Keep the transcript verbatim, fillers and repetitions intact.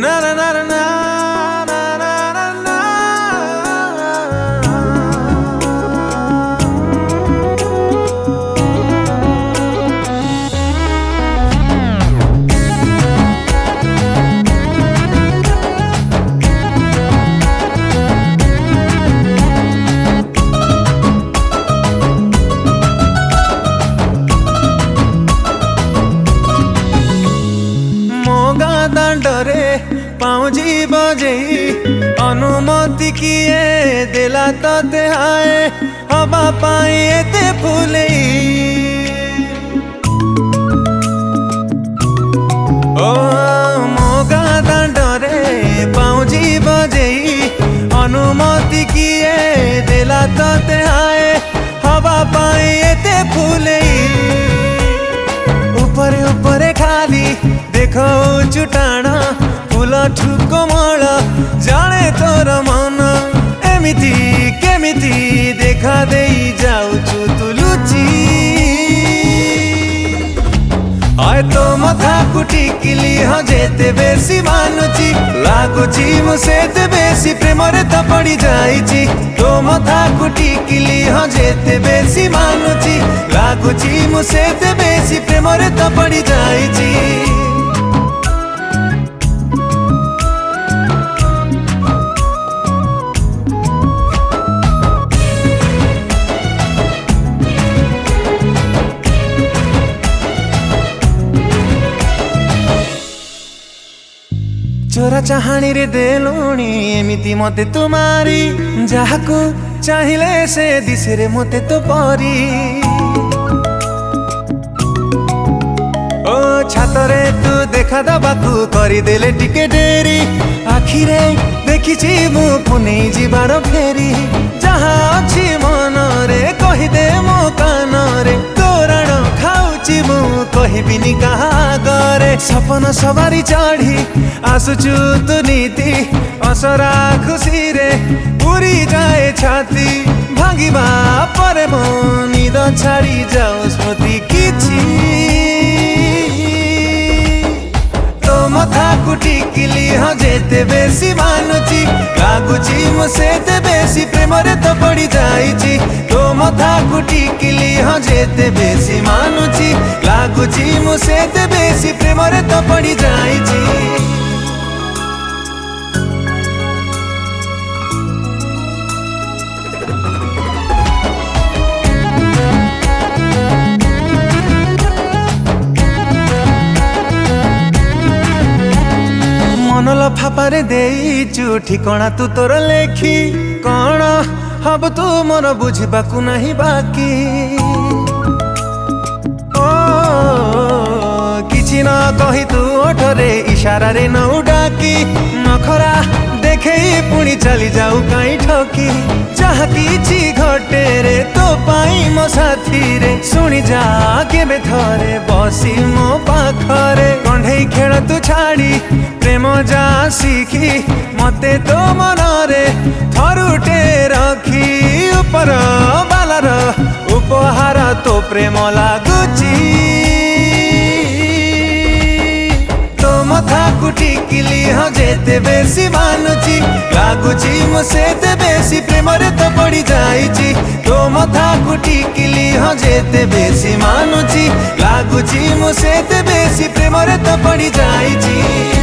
Na na na na na na na na na. Moga दांडरे पाउजी बजेई अनुमति किए देला तते हाय हवा पाई एते फुलेई ओ मोगा दांडरे पाउजी बजेई अनुमति किए देला तते हाय हवा पाई एते फुलेई ऊपर ऊपर खाली देखो चुटाण फूल ठुक मल जाने तोर मन एमिति केमिति देखा देई जाऊचु तू लुची आय तो मथा कुटी किली हाँ जेते बेसी मानुची लागुची मुसेते बेसी प्रेम रे तो पड़ी जाइची तो मथा कुटी किली हाँ जेते बेसी मानुची लागुची मुसेते बेसी प्रेम रे तो पड़ी जाइची चोरा चाहानी रे देलुणी एमिति मते तुम्हारी जाहाकू चाहिले से दिसे रे मते तो परी ओ छातरे तू देखा दबाकू करी देले टिके डेरी आखिरे देखिची मु पुने जीवार फेरी जहा अछि मन रे कहि दे मो कान रे तोरण खाउची मु कहिबिनी कहा गरे सपन सवारी चढ़ी आसुचु तू नीति असरा खुशी रे पूरी जाए छाती भांगिबा परे मो निद छाड़ी जाओ स्मृति किछि तो मथा कुटी किली हाँ जेते बेसी मानुची लागुची मुसेते बेसी प्रेम रे तो पड़ी जाइची तो मथा कुटी किली हाँ जेते बेसी मानुची लागुची मुसेते बेसी प्रेम रे तो पड़ी जाइची मनल फापारे देइचु ठिकणा तू तोर लेखी कण हब तू मन बुझिबाकू नहीं बाकी ओ किछि न कहि तू ओठरे इशारा रे न डाकी नखरा देखेई पुणी चली जाऊ काई ठकी जहा किछि घटे रे तो पाई मो साथी रे सुनी जा केबे थरे बसी मो पाखरे कंढेई खेल तू छाड़ी प्रेम जा सीखी मते तो मन रे थरुटे रखी ऊपर बालार उपहार तो प्रेम लागुची तो मथा कुटी किली हाँ जेते बेसी मानुची लागुची मुसेते बेसी प्रेम रे तो पड़ी जाइची तो मथा कुटी किली हाँ जेते बेसी मानुची लागुची मुसेते बेसी प्रेम रे तो पड़ी जाइची।